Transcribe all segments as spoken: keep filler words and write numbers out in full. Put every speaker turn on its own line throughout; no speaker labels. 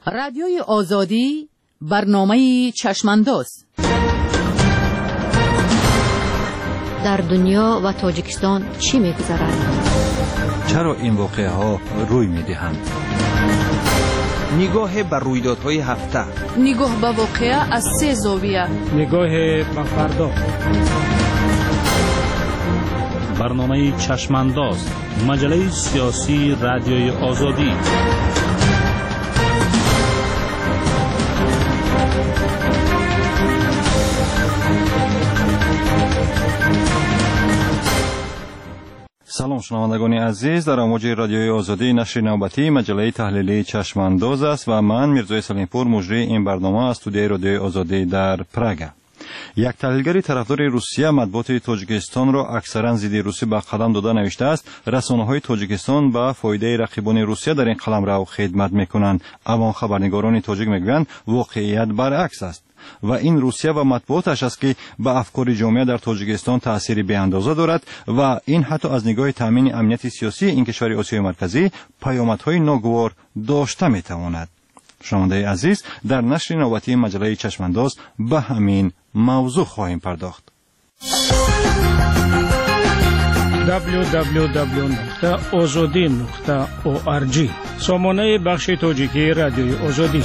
رادیوی آزادی برنامه چشمانداز.
در دنیا و تاجیکستان چی می‌گذرد؟
چرا این واقعه ها روی می‌دهند؟
نگاه بر رویدادهای هفته،
نگاه به واقعه از سه زاویه،
نگاه به فردا.
برنامه چشمانداز، مجله سیاسی رادیوی آزادی.
سلام شنوندگان عزیز، در امواج رادیوی آزادی نشر نوبتی مجله تحلیلی چشمانداز است و من میرزا سلیمپور مجری این برنامه از استودیوی رادیوی آزادی در پراگ. یک تحلیلگر طرفدار روسیه مطبوعات تاجیکستان را اکثرا ضد روسیه به قلم داده نوشته است رسانه‌های تاجیکستان به فایده رقیبان روسیه در این قلمرو خدمت می‌کنند، اما خبرنگاران تاجیک میگویند واقعیت برعکس است و این روسیه و مطبوعاتش است که به افکار جامعه در تاجیکستان تأثیری بی‌اندازه دارد و این حتی از نگاه تامین امنیت سیاسی این کشور آسیای مرکزی پیامدهای ناگوار داشته می‌تواند. شنونده عزیز، در نشر نوبتی مجله چشمانداز به همین موضوع خواهیم پرداخت.
دبلیو دبلیو دبلیو نقطه آزادی نقطه او آر جی سامانه بخش تاجیکی رادیوی آزادی.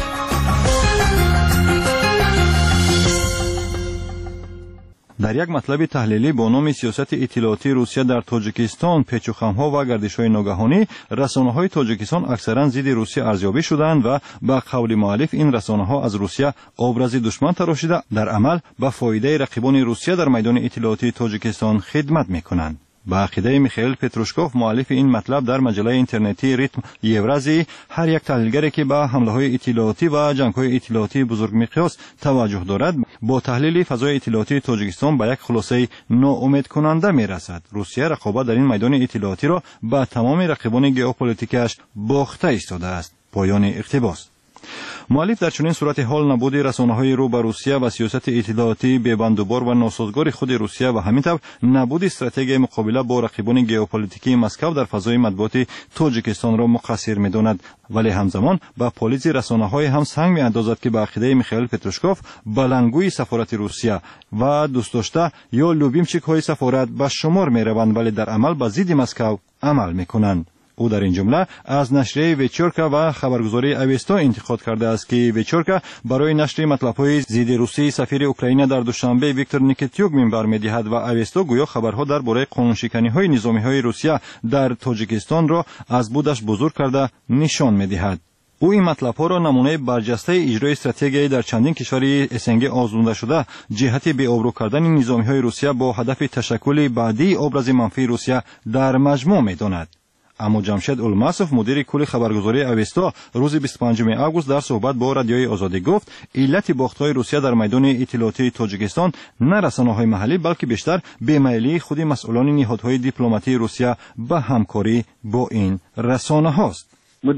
در یک مطلب تحلیلی با نام سیاست اطلاعاتی روسیه در تاجیکستان، پیچ و خم‌ها و گردش‌های ناگهانی، رسانه‌های تاجیکستان اکثرا ضد روسیه ارزیابی شدند و به قول مؤلف این رسانه‌ها از روسیه ابراز دشمن تراشیده در عمل به فایده رقیبان روسیه در میدان اطلاعاتی تاجیکستان خدمت می‌کنند. با عقیده میخائیل پتروشکوف مؤلف این مطلب در مجله اینترنتی ریتم یورازی، هر یک تحلیلگری که به حمله‌های اطلاعاتی و جنگ‌های اطلاعاتی بزرگ مقیاس توجه دارد با تحلیل فضای اطلاعاتی تاجیکستان به یک خلاصه ناامید کننده میرسد. روسیه رقابت در این میدان اطلاعاتی را به تمام رقیبان ژئوپلیتیکش باخته ایستاده است. پایان اقتباس. مؤلف در چنین صورت حال نبود رسانه‌های رو به روسیه و سیاست اطلاعاتی بی‌بندوبار و ناسازگار خود روسیه و همینطور نبود استراتژی مقابله با رقیبان ژئوپلیتیکی مسکو در فضای مطبوعات تاجیکستان را مقصر می‌داند، ولی همزمان با پلیس رسانه‌های هم سنگ می‌اندازد که به عقیده میخائیل پتروشکوف بلنگوی سفارت روسیه و دوست داشته یا لوبیمچیک‌های سفارت به شمار می‌روند، ولی در عمل به ضد مسکو عمل می‌کنند. او در این جمله از نشریه ویچورکا و خبرگزاری اوستا انتقاد کرده است که ویچورکا برای نشر مطلب‌های ضد روسی سفیر اوکراین در دوشنبه ویکتور نیکیتیوک منبر می‌دهد و اوستا گویا خبرها درباره قانونشکنی‌های نظامی‌های روسیه در تاجیکستان را از بودش بزرگ کرده نشان می‌دهد. او این مطلب‌ها را نمونه برجسته اجرای استراتژی در چندین کشور اسنگ آزموده شده جهت بی‌آبرو کردن نظامی‌های روسیه با هدف تشکل بعدی ابراز منفی روسیه در مجموع می‌داند. اما جمشید الماسوف مدیر کل خبرگزاری اوستا روز بیست و پنجم آگوست در صحبت با رادیوی آزادی گفت علت باخت‌های روسیه در میدان اطلاعاتی تاجیکستان نه رسانه‌های محلی بلکه بیشتر بی‌میلی خود مسئولان نهادهای دیپلماتی روسیه به همکاری با این رسانه‌هاست.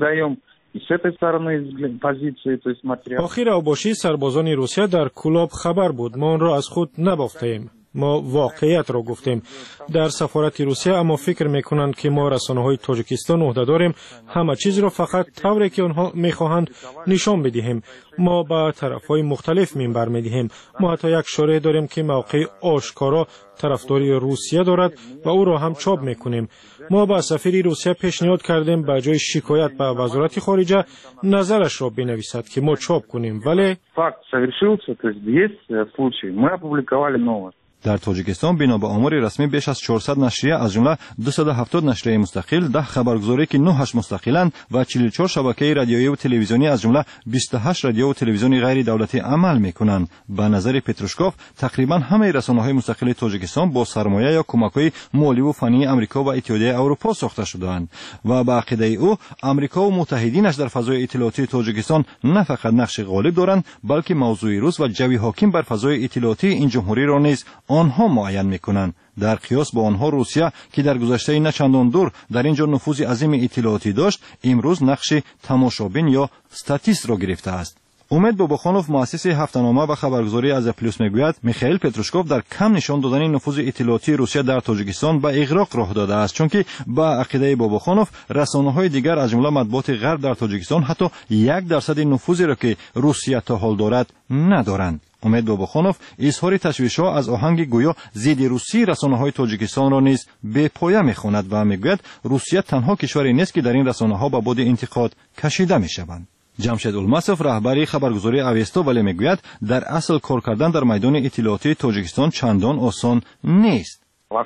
آخر اوباشی سربازان روسیه در کلاب خبر بود، ما آن را از خود نبافتیم. ما واقعیت را گفتیم در سفارت روسیه، اما فکر میکنند که ما رسانه‌های تاجیکستان عهده داریم همه چیز را فقط طوری که آنها میخواهند نشان بدهیم. ما به طرفهای مختلف منبر میدهیم. ما حتی یک شارع داریم که موقع آشکارا طرفداری روسیه دارد و او را هم چاپ میکنیم. ما با سفیر روسیه پیشنهاد کردیم به جای شکایت به وزارت خارجه نظرش را بنویسد که ما چاپ کنیم، ولی
فакт совершился, то есть есть случай. Мы опубликовали новость.
در تاجیکستان بنا به آمار رسمی بیش از چهارصد نشریه از جمله دویست و هفتاد نشریه مستقل، ده خبرگزاری که نهش مستقلند و چهل و چهار شبکه رادیویی و تلویزیونی از جمله بیست و هشت رادیو و تلویزیون غیر دولتی عمل میکنند. به نظر پتروشکوف تقریبا همه رسانه‌های مستقل تاجیکستان با سرمایه یا کمک‌های مالی و فنی آمریکا و اتحادیه اروپا ساخته شده‌اند و به عقیده او آمریکا و متحدینش در فضای اطلاعاتی تاجیکستان نه فقط نقش غالب دارند بلکه موضوع روز و جوی حاکم بر فضای اطلاعاتی این جمهوری را نیز آنها معین میکنند. در قیاس با آنها روسیه که در گذشته نه چندان دور در اینجا نفوذ عظیم اطلاعاتی داشت، امروز نقش تماشابین یا استاتیست را گرفته است. امید باباخانوف مؤسس هفته‌نامه و خبرگزاری از پلیوس میگوید میخائیل پتروشکوف در کم نشان دادن نفوذ اطلاعاتی روسیه در تاجیکستان به اغراق راه داده است، چون که با عقیده باباخانوف رسانه‌های دیگر از جمله مطبوعات غرب در تاجیکستان حتی یک درصد نفوذی را که روسیه تا حال دارد ندارند. امید باباخانوف اظهار تشویش‌ها از آهنگ گویا ضد روسی رسانه‌های تاجیکستان را نیز به پایه می‌خواند و میگوید روسیه تنها کشوری نیست که در این رسانه‌ها به باد انتقاد کشیده می‌شوند. جمشید الماسوف رهبری خبرگزاری اویستا ولی میگوید در اصل کار کردن در میدان اطلاعاتی تاجیکستان چندان آسان نیست.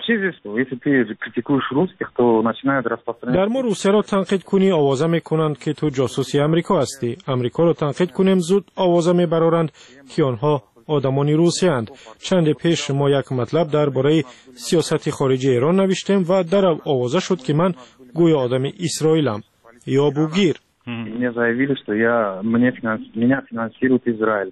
در ما روسیه را تنقید کنی آوازه میکنند که تو جاسوسی امریکا هستی. امریکا را تنقید کنیم زود آوازه میبرارند که آنها آدمانی روسی اند. چند پیش ما یک مطلب درباره سیاست خارجی ایران نوشتیم و در آوازه شد که من گویا آدم اسرائیلم یا بوگیر.
Мне заявили, что я, мне финанс, меня финансирует Израиль.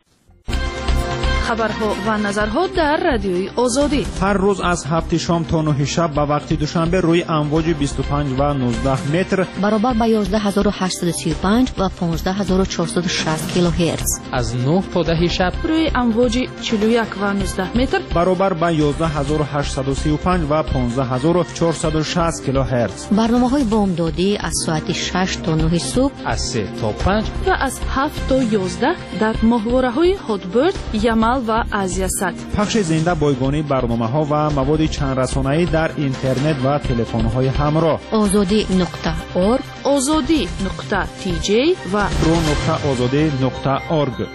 خبرها و نظرها در رادیوی آزادی
هر روز از هفت شام تا نه شب به وقت دوشنبه روی امواج بیست و پنج و نوزده متر
برابر با یازده هزار و هشتصد و سی و پنج و پانزده هزار و چهارصد و شصت کیلوهرتز
از نه تا ده شب
روی امواج چهل و یک و نوزده متر
برابر با یازده هزار و هشتصد و سی و پنج و پانزده هزار و چهارصد و شصت کیلوهرتز.
برنامه‌های بامدادی از ساعت شش تا نه صبح،
از سه تا پنج
و از هفت تا یازده در ماهواره‌های هاتبرد، یمل و آزیاسات.
پخش زنده بایگانی برنامه‌ها و مواد چند رسانه‌ای در اینترنت و تلفن‌های همراه.
آزادی نقطه اورگ،
آزادی نقطه تی جی و
رو نقطه آزادی نقطه اورگ.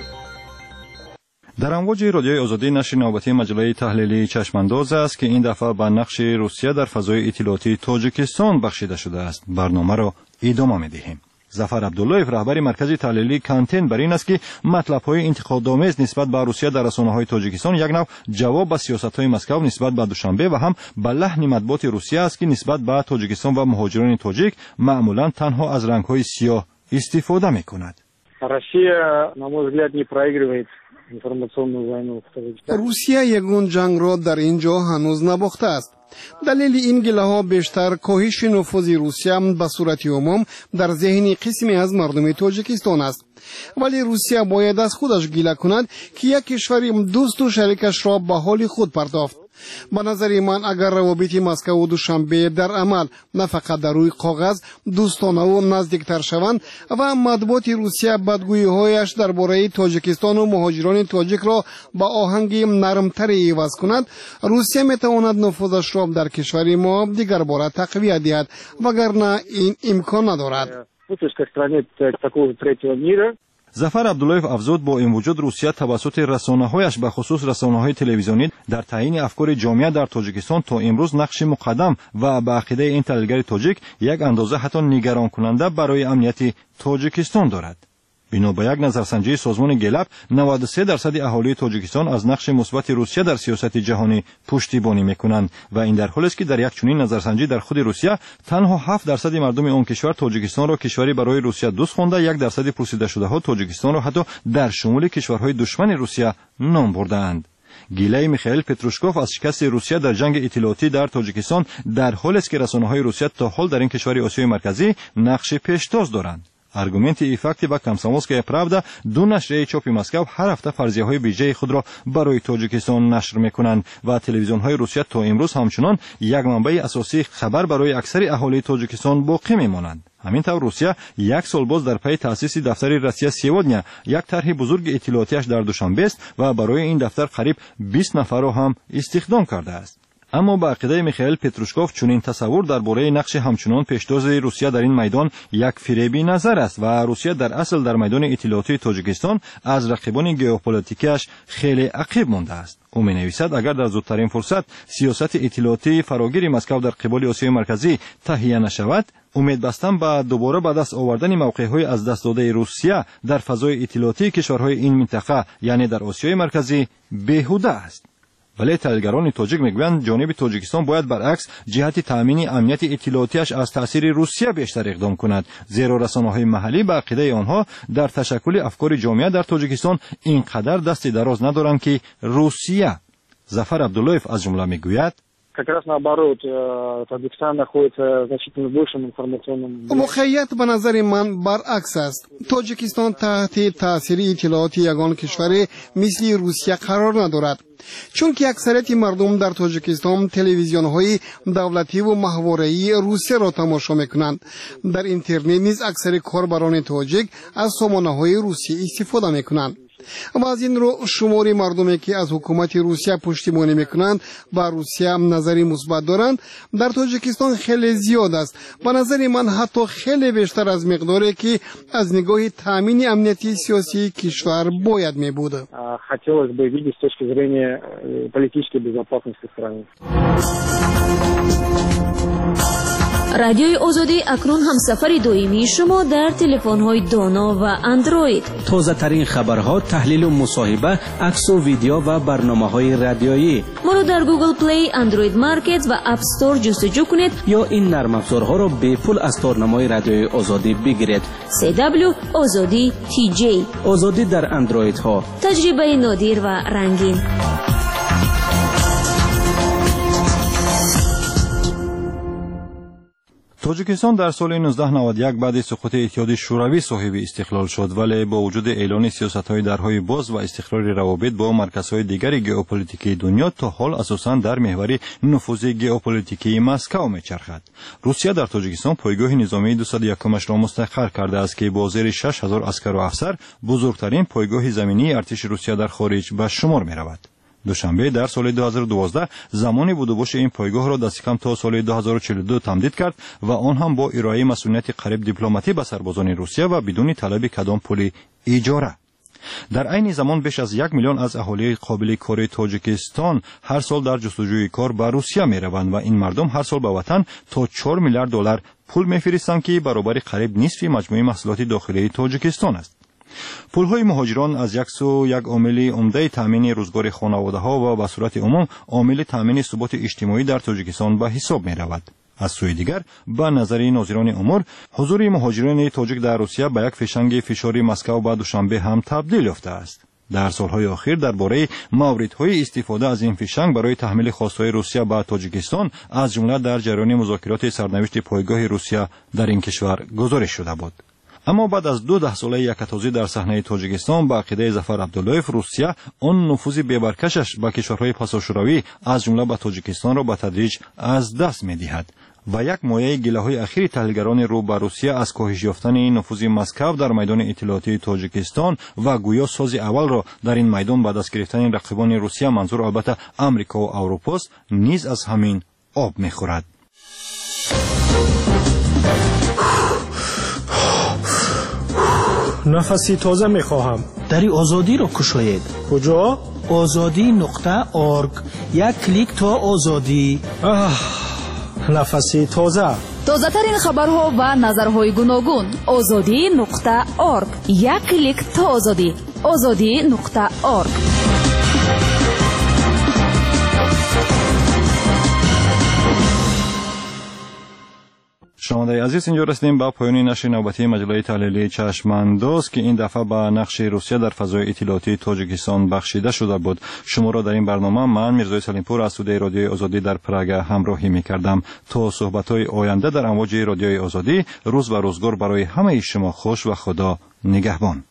در امواج رادیوی آزادی نشر نوبتی مجله تحلیلی چشمانداز است که این دفعه به نقش روسیه در فضای اطلاعاتی تاجیکستان بخشیده شده است. برنامه را ادامه می‌دهیم. ظفر عبداللهیف رهبر مرکز تحلیلی کانتین بر این است که مطلب‌های انتقادآمیز نسبت به روسیه در رسانه‌های تاجیکستان یک نوع جواب به سیاست‌های مسکو نسبت به دوشنبه و هم به لحن مطبوعات روسیه است که نسبت به تاجیکستان و مهاجران تاجیک معمولاً تنها از رنگ‌های سیاه استفاده می‌کند.
روسیه на мой взгляд не проигрывает информационную войну.
روسیه یگان جنگ را در اینجا هنوز نباخته است. دلیل این گله ها بیشتر کاهش نفوذ روسیه به صورت عموم در ذهن قسمی از مردم تاجیکستان است. ولی روسیه باید از خودش گله کند که یک کشور دوست و شریکش را به حال خود پرداخت. به نظر من اگر روابط مسکو و دوشنبه در عمل نه فقط در روی کاغذ دوستانه و نزدیکتر شوند و مطبوعات روسیه بدگویی هایش درباره تاجیکستان و مهاجران تاجیک را با آهنگ نرمتری عوض کند، روسیه میتواند نفوذش را در کشور ما دیگر باره تقویت دهد، وگرنه این امکان ندارد.
ظفر عبداللهیف افزود با این وجود روسیه توسط رسانه‌هایش به خصوص رسانه‌های تلویزیونی در تعیین افکار جامعه در تاجیکستان تا امروز نقش مقدم و به عقیده این تحلیلگر تاجیک یک اندازه حتی نگران کننده برای امنیت تاجیکستان دارد. بنا به یک نظرسنجی سازمان گلپ نود و سه درصد اهالی تاجیکستان از نقش مثبت روسیه در سیاست جهانی پشتیبانی میکنند و این در حالی است که در یک چنین نظرسنجی در خود روسیه تنها هفت درصد مردم آن کشور تاجیکستان را کشوری برای روسیه دوست خوانده، یک درصد پرسیده شده ها تاجیکستان را حتی در شمول کشورهای دشمن روسیه نام بردند. گیله میخائیل پتروشکوف از شکست روسیه در جنگ اطلاعاتی در تاجیکستان در حالی است که رسانه‌های روسیه تا حال در این کشور آسیای مرکزی نقش پیشتاز دارند. аргументи и факти ва комсомольская правда ду нашрияи чопи Москав ҳар ҳафта фарзияҳои бижаи худро барои Тоҷикистон нашр мекунанд ва телевизионҳои Русия то имрӯз ҳамчунон як манбаи асосии хабар барои аксари аҳолии Тоҷикистон боқӣ мемонанд. ҳамин тавр Русия як сол боз дар пайи таъсиси дафтари Россия сегодня як тарҳи бузурги иттилоотиаш дар Душанбе аст ва барои ин дафтар қариб бист нафарро ҳам истихдом кардааст. اما با عقیده میخائیل پتروشکوف چنین تصور درباره نقش همچنان پیشتاز روسیه در این میدان یک فریبی نظر است و روسیه در اصل در میدان اطلاعاتی تاجیکستان از رقیبان ژئوپلیتیکیش خیلی عقب مانده است. او می‌نویسد اگر در زودترین فرصت سیاست اطلاعاتی فراگیر مسکو در قبال آسیای مرکزی تهیه نشود، امید بستن به دوباره به دست آوردن موقع‌های از دست داده روسیه در فضای اطلاعاتی کشورهای این منطقه یعنی در آسیای مرکزی بیهوده است. ولی تحلیلگران تاجیک میگویند جانب تاجیکستان باید برعکس جهت تامین امنیت اطلاعاتیش از تاثیر روسیه بیشتر اقدام کند، زیرا رسانه‌های محلی به عقیده آنها در تشکل افکار جامعه در تاجیکستان اینقدر دست دراز ندارند که روسیه. ظفر عبداللهیف از جمله میگوید
как раз наоборот, Таджикистан находится значительно большим информационным...
واقعیت به نظر من برعکس است. تاجیکستان تحت تاثیر اطلاعات یگان کشور مثل روسیه قرار ندارد. چون که اکثریت مردم در تاجیکستان تلویزیون های دولتی و ماهواره‌ای روسیه را تماشا میکنند. در اینترنت نیز اکثر کاربران تاجیک از سامانه های روسیه استفاده میکنند. و از این رو شماری مردمی که از حکومت روسیه پشتیبانی میکنند و روسیه نظری مثبت دارند در تاجیکستان خیلی زیاد است. به نظر من حتی خیلی بیشتر از مقداری که از نگاه تامین امنیتی سیاسی کشور باید می بود.
хотелось бы видеть с точки зрения политической безопасности страны.
رادیوی آزادی اکنون همسفر دائمی شما در تلفن‌های دانا و اندروید.
تازه ترین خبرها، تحلیل و مصاحبه، عکس و ویدیو و برنامه‌های رادیویی.
ما رو در گوگل پلی، اندروید مارکت و اپ استور جستجو کنید
یا این نرم افزارها را به پول از تارنمای رادیوی آزادی بگیرید.
سی دبلیو آزادی تی جی.
آزادی در اندروید ها.
تجربه نادر و رنگین.
تاجیکستان در سال نوزده نود و یک بعد از سقوط اتحاد شوروی صاحب استقلال شد، ولی با وجود اعلان سیاست‌های درهای باز و استقرار روابط با مرکزهای دیگر ژئوپلیتیکی دنیا تا حال اساساً در محور نفوذ ژئوپلیتیکی مسکو می‌چرخد. روسیه در تاجیکستان پایگاه نظامی دویست و یکمش را مستقر کرده است که با زیر شش هزار عسکر و افسر بزرگترین پایگاه زمینی ارتش روسیه در خارج به شمار می‌رود. دوشنبه در سال دو هزار و دوازده زمان بود و باش این پایگاه را دست کم تا سال دو هزار و چهل و دو تمدید کرد و آن هم با ارائه مسئولیت قریب دیپلماتی به سربازان روسیه و بدون طلب کدام پول اجاره. در عین زمان بیش از یک میلیون از اهالی قابل کار تاجیکستان هر سال در جستجوی کار به روسیه می روند و این مردم هر سال به وطن تا چهار میلیارد دلار پول میفرستند که برابر قریب نصف مجموع محصولات داخلی تاجیکستان است. پولهای مهاجران از یک سو یک عامل عمده تامین روزگار خانواده‌ها و به صورت عموم عامل تامین ثبات اجتماعی در تاجیکستان به حساب می رود. از سوی دیگر به نظر ناظران امور حضور مهاجران تاجیک در روسیه به یک فشنگ فشاری مسکو و دوشنبه هم تبدیل یافته است. در سالهای اخیر درباره موردهای استفاده از این فشنگ برای تحمیل خواستهای روسیه به تاجیکستان از جمله در جریان مذاکرات سرنوشت پایگاه روسیه در این کشور گزارش شده بود. اما بعد از دو ده ساله یکتازی در صحنه تاجیکستان با عقیده ظفر عبداللهیف، روسیه آن نفوذ بی‌برکشش به کشورهای پساشوروی از جمله به تاجیکستان را به تدریج از دست می‌دهد و یک مایه گله‌های اخیر تحلیلگران رو به روسیه از کاهش یافتن نفوذ مسکو در میدان اطلاعاتی تاجیکستان و گویا ساز اول را در این میدان به دست گرفتن رقیبان روسیه، منظور البته آمریکا و اروپا است، نیز از همین آب می‌خورد.
نفسی تازه میخواهم.
دری آزادی را کشایید.
کجا؟
آزادی نقطه ارگ. یک کلیک تا آزادی.
آه، نفسی تازه.
تازه ترین خبرها و نظرهای گوناگون. آزادی نقطه ارگ. یک کلیک تا آزادی. آزادی نقطه ارگ.
شنوندگان عزیز، اینجا رسیدیم به پایان نشر نوبتی مجله تحلیلی چشمانداز که این دفعه به نقش روسیه در فضای اطلاعاتی تاجیکستان بخشیده شده بود. شما را در این برنامه من میرزای سلیمپور از استودیوی رادیوی آزادی در پراگ همراهی می‌کردم. تا صحبت‌های آینده در امواج رادیوی آزادی، روز و روزگار برای همه شما خوش و خدا نگهبان.